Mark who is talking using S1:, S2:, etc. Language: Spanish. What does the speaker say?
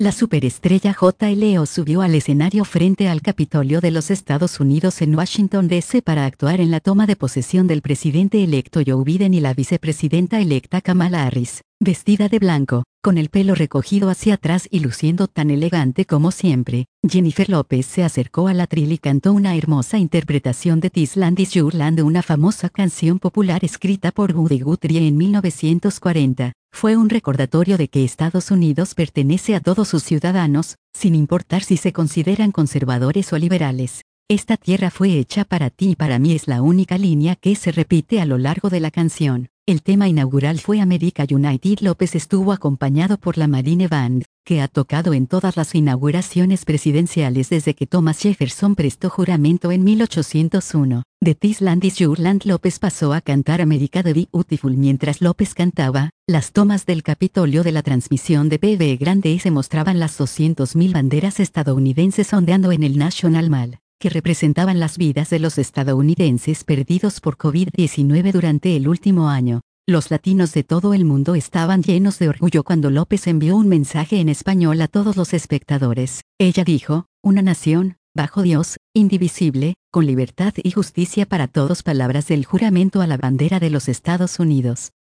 S1: La superestrella JLO subió al escenario frente al Capitolio de los Estados Unidos en Washington, D.C. para actuar en la toma de posesión del presidente electo Joe Biden y la vicepresidenta electa Kamala Harris, vestida de blanco, con el pelo recogido hacia atrás y luciendo tan elegante como siempre. Jennifer López se acercó al atril y cantó una hermosa interpretación de This Land Is Your Land, una famosa canción popular escrita por Woody Guthrie en 1940. Fue un recordatorio de que Estados Unidos pertenece a todos sus ciudadanos, sin importar si se consideran conservadores o liberales. Esta tierra fue hecha para ti y para mí es la única línea que se repite a lo largo de la canción. El tema inaugural fue America United. López estuvo acompañado por la Marine Band, que ha tocado en todas las inauguraciones presidenciales desde que Thomas Jefferson prestó juramento en 1801. De This Land Is Your Land, López pasó a cantar America the Beautiful. Mientras López cantaba, las tomas del Capitolio de la transmisión de PB Grande se mostraban las 200.000 banderas estadounidenses ondeando en el National Mall, que representaban las vidas de los estadounidenses perdidos por COVID-19 durante el último año. Los latinos de todo el mundo estaban llenos de orgullo cuando López envió un mensaje en español a todos los espectadores. Ella dijo: una nación, bajo Dios, indivisible, con libertad y justicia para todos. Palabras del juramento a la bandera de los Estados Unidos.